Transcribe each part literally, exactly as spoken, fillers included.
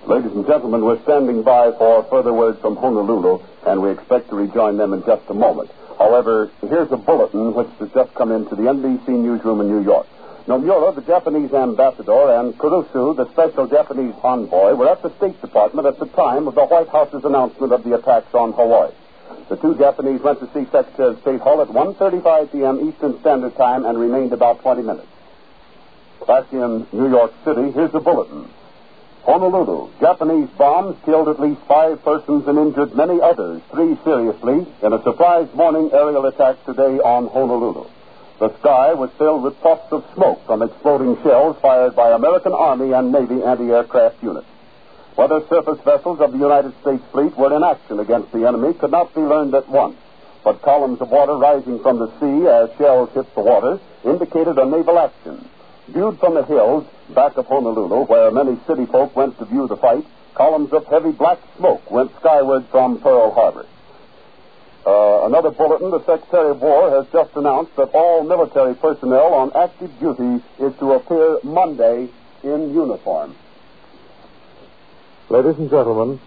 Ladies and gentlemen, we're standing by for further word from Honolulu, and we expect to rejoin them in just a moment. However, here's a bulletin which has just come into the N B C newsroom in New York. Nomura, the Japanese ambassador, and Kurusu, the special Japanese envoy, were at the State Department at the time of the White House's announcement of the attacks on Hawaii. The two Japanese went to see Secretary of State Hull at one thirty-five p.m. Eastern Standard Time and remained about twenty minutes. Back in New York City, here's a bulletin. Honolulu, Japanese bombs killed at least five persons and injured many others, three seriously, in a surprise morning aerial attack today on Honolulu. The sky was filled with puffs of smoke from exploding shells fired by American Army and Navy anti-aircraft units. Whether surface vessels of the United States fleet were in action against the enemy could not be learned at once, but columns of water rising from the sea as shells hit the water indicated a naval action. Viewed from the hills back of Honolulu, where many city folk went to view the fight, columns of heavy black smoke went skyward from Pearl Harbor. Uh, another bulletin, the Secretary of War has just announced that all military personnel on active duty is to appear Monday in uniform. Ladies and gentlemen,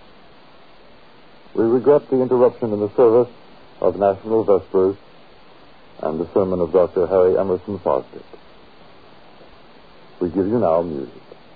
we regret the interruption in the service of National Vespers and the sermon of Doctor Harry Emerson Fosdick. We give you now music.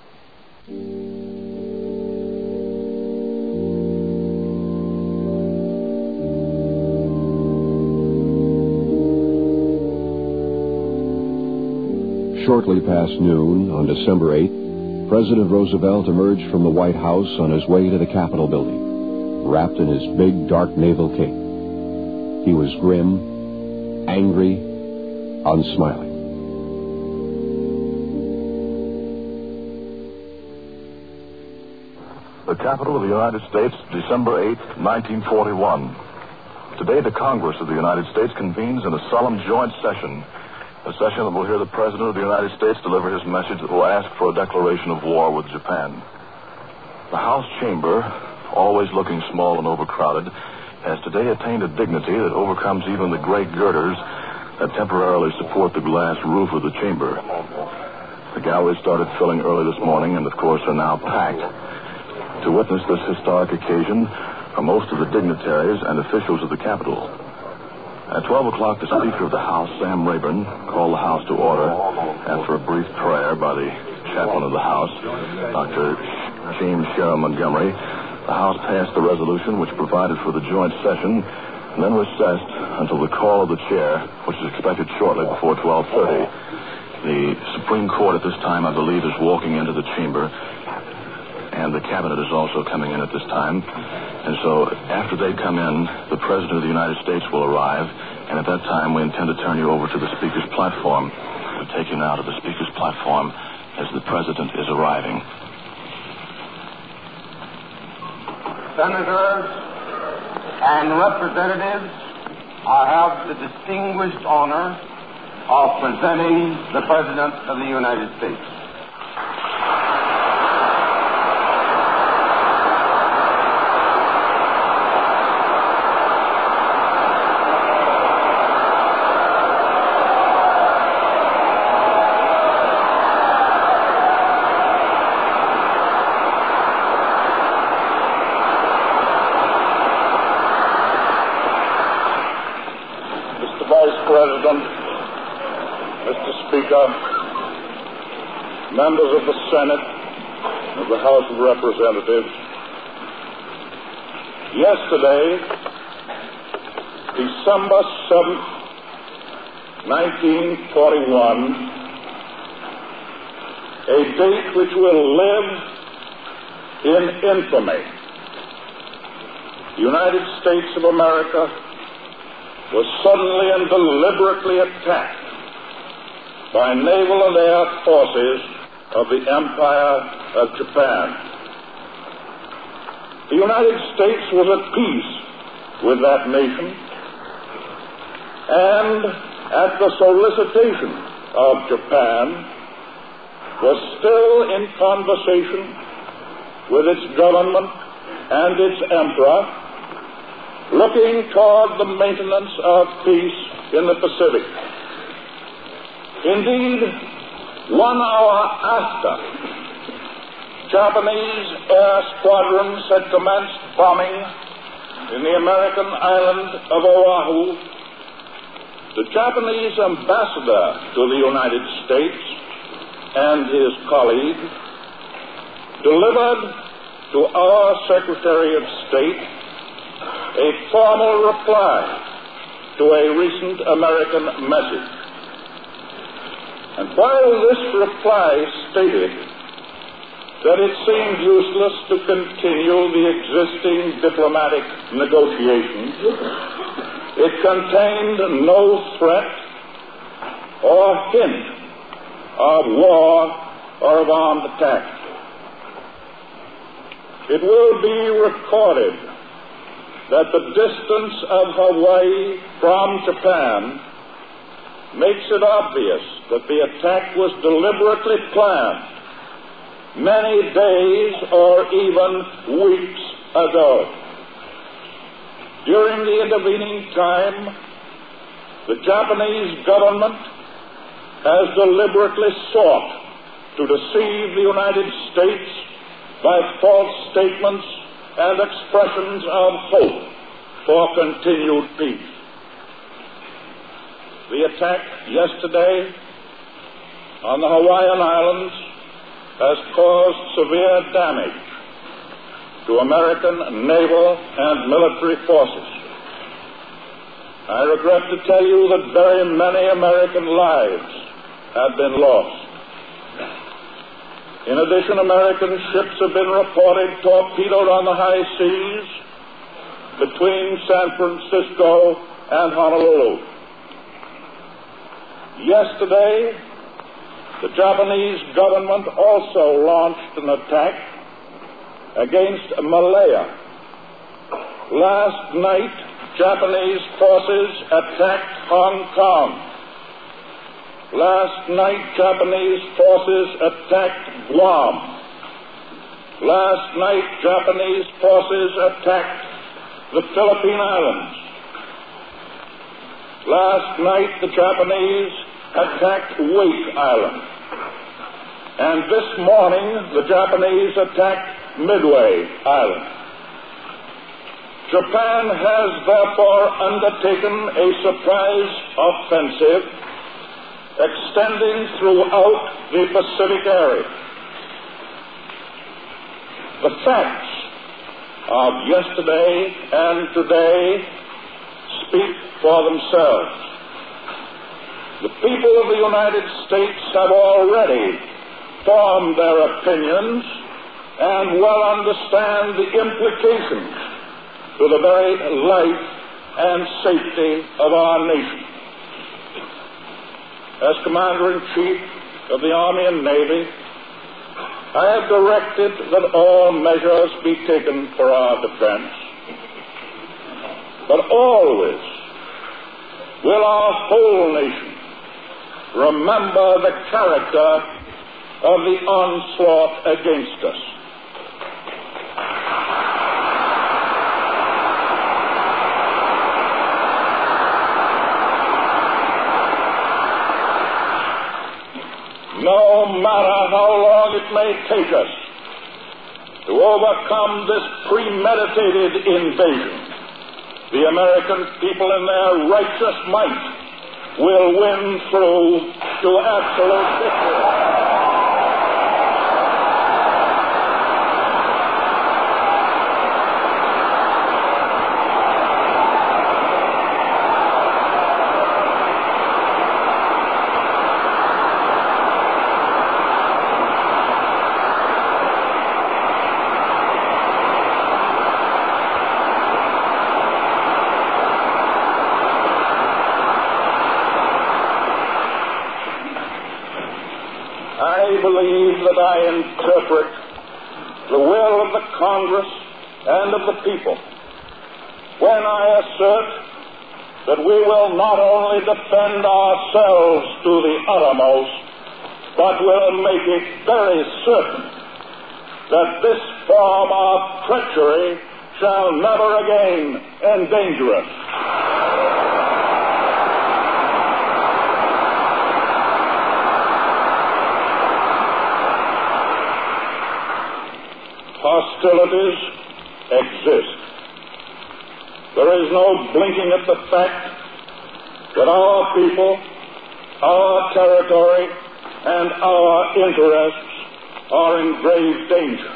Shortly past noon on December eighth, President Roosevelt emerged from the White House on his way to the Capitol building, wrapped in his big dark naval cape. He was grim, angry, unsmiling. The Capitol of the United States, December eighth, nineteen forty-one. Today, the Congress of the United States convenes in a solemn joint session, a session that will hear the President of the United States deliver his message that will ask for a declaration of war with Japan. The House chamber, always looking small and overcrowded, has today attained a dignity that overcomes even the great girders that temporarily support the glass roof of the chamber. The galleries started filling early this morning and, of course, are now packed. To witness this historic occasion are most of the dignitaries and officials of the Capitol. At twelve o'clock, the Speaker of the House, Sam Rayburn, called the House to order after a brief prayer by the chaplain of the House, Doctor James Sherrill Montgomery. The House passed the resolution which provided for the joint session and then recessed until the call of the chair, which is expected shortly before twelve thirty. The Supreme Court at this time, I believe, is walking into the chamber, and the Cabinet is also coming in at this time. And so after they come in, the President of the United States will arrive, and at that time we intend to turn you over to the Speaker's platform. We'll take you now to the Speaker's platform as the President is arriving. Senators and representatives, I have the distinguished honor of presenting the President of the United States. President, Mister Speaker, members of the Senate, of the House of Representatives, yesterday, December seventh, nineteen forty-one, a date which will live in infamy, the United States of America was suddenly and deliberately attacked by naval and air forces of the Empire of Japan. The United States was at peace with that nation, and at the solicitation of Japan, was still in conversation with its government and its emperor, looking toward the maintenance of peace in the Pacific. Indeed, one hour after Japanese air squadrons had commenced bombing in the American island of Oahu, the Japanese ambassador to the United States and his colleague delivered to our Secretary of State a formal reply to a recent American message. And while this reply stated that it seemed useless to continue the existing diplomatic negotiations, it contained no threat or hint of war or of armed attack. It will be recorded that the distance of Hawaii from Japan makes it obvious that the attack was deliberately planned many days or even weeks ago. During the intervening time, the Japanese government has deliberately sought to deceive the United States by false statements and expressions of hope for continued peace. The attack yesterday on the Hawaiian Islands has caused severe damage to American naval and military forces. I regret to tell you that very many American lives have been lost. In addition, American ships have been reported torpedoed on the high seas between San Francisco and Honolulu. Yesterday, the Japanese government also launched an attack against Malaya. Last night, Japanese forces attacked Hong Kong. Last night, Japanese forces attacked Guam. Last night, Japanese forces attacked the Philippine Islands. Last night, the Japanese attacked Wake Island. And this morning, the Japanese attacked Midway Island. Japan has therefore undertaken a surprise offensive extending throughout the Pacific area. The facts of yesterday and today speak for themselves. The people of the United States have already formed their opinions and well understand the implications to the very life and safety of our nation. As Commander-in-Chief of the Army and Navy, I have directed that all measures be taken for our defense. But always will our whole nation remember the character of the onslaught against us. No matter how long it may take us to overcome this premeditated invasion, the American people in their righteous might will win through to absolute victory. I believe that I interpret the will of the Congress and of the people when I assert that we will not only defend ourselves to the uttermost, but will make it very certain that this form of treachery shall never again endanger us. hostilities exist. There is no blinking at the fact that our people, our territory, and our interests are in grave danger.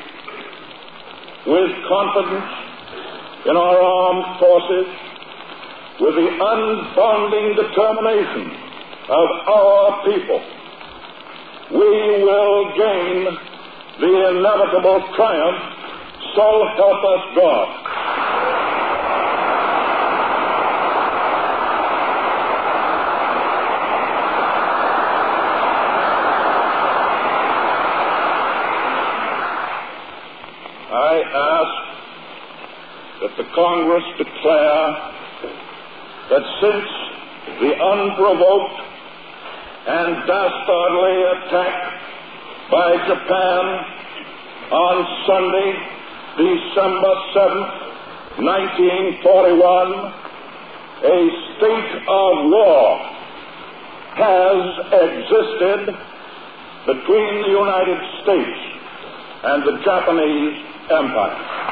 With confidence in our armed forces, with the unbonding determination of our people, we will gain the inevitable triumph, so help us God. I ask that the Congress declare that since the unprovoked and dastardly attack by Japan on Sunday, December seventh, nineteen forty-one, a state of war has existed between the United States and the Japanese Empire.